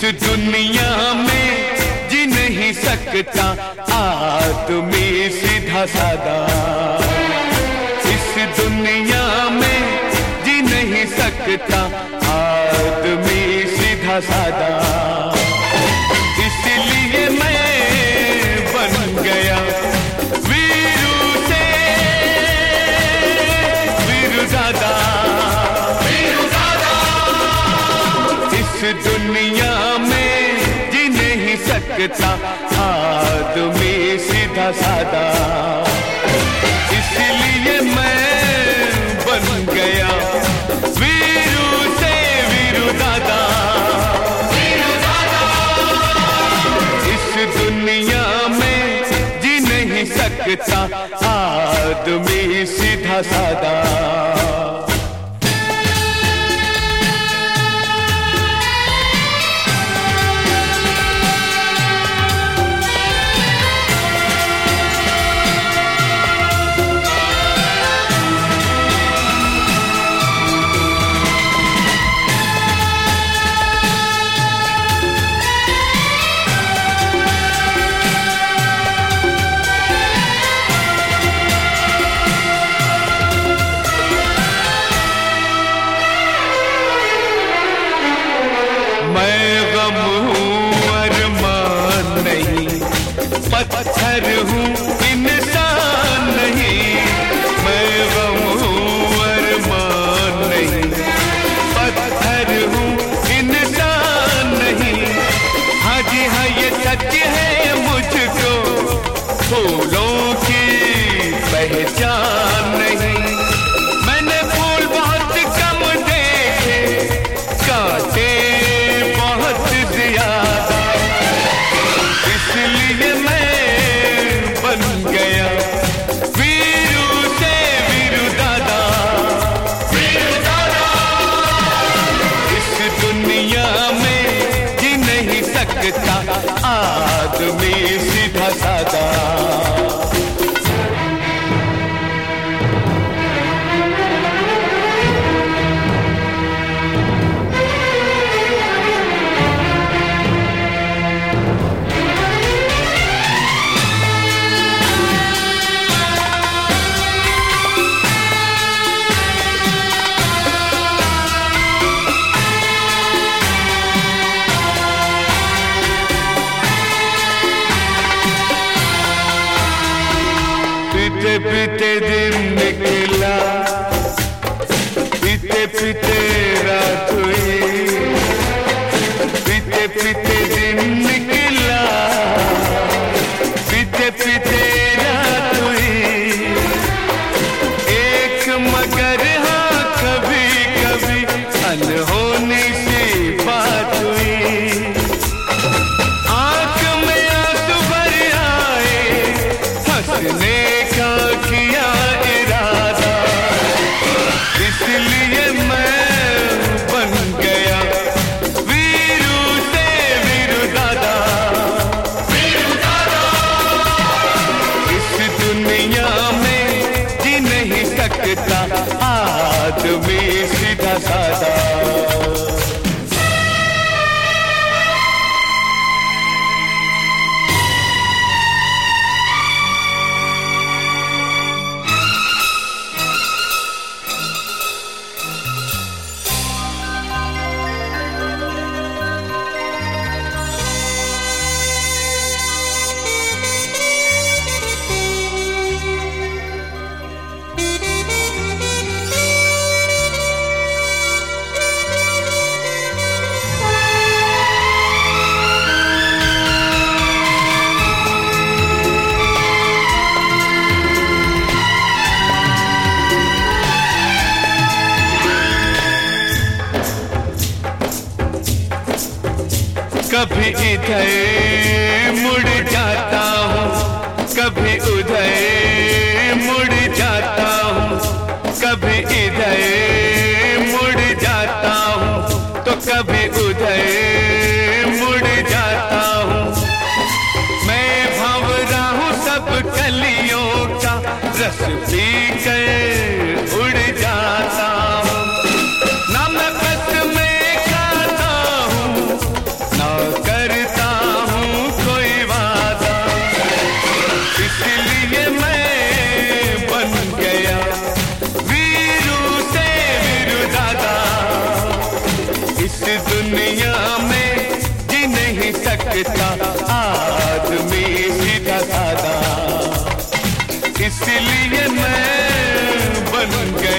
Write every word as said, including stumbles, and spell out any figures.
दुनिया में जी नहीं सकता आदमी सीधा सादा। इस दुनिया में जी नहीं सकता आदमी सीधा सादा। इसलिए मैं बन गया वीरू से वीरू दादा। वीरू दादा इस दुनिया में जी नहीं सकता आदमी सीधा सादा। इसलिए मैं बन गया वीरू से वीरू दादा। वीरू दादा इस दुनिया में जी नहीं सकता आदमी सीधा सादा। पत्थर हूँ इंसान नहीं, मैं गम हूँ अरमान नहीं। पत्थर हूँ इंसान नहीं। हाँ जी हाँ ये सच है मुझको फूलों की पहचान नहीं। मैंने फूल बहुत कम देखे, कांटे बहुत ज्यादा। इसलिए मैं बन गया वीरू से वीरू दादा। वीरू दादा इस दुनिया में जी नहीं सकता आदमी सीधा सादा। पीते पीते दिन निकला, पीते पीते रात हुई। पीते पीते दिन निकला, पीते पीते रात हुई। एक मगर हाँ कभी कभी अनहोनी सी बात हुई। आंख में आंसू भर आए, हंसने किया इरादा। इसलिए मैं बन गया वीरू से वीरू दादा। वीरू दादा इस दुनिया में जी नहीं सकता आदमी सीधा सादा। कभी इधर मुड़ जाता हूँ, कभी उधर मुड़ जाता हूँ। कभी इधर मुड़ जाता हूँ तो कभी उधर मुड़ जाता हूँ। मैं भंवरा हूँ सब कलियों का, रस पी कर उड़ जाता हूँ। ना मैं बस में खाता हूँ, ना सकता आदमी सीधा साधा, इसलिए मैं बन गया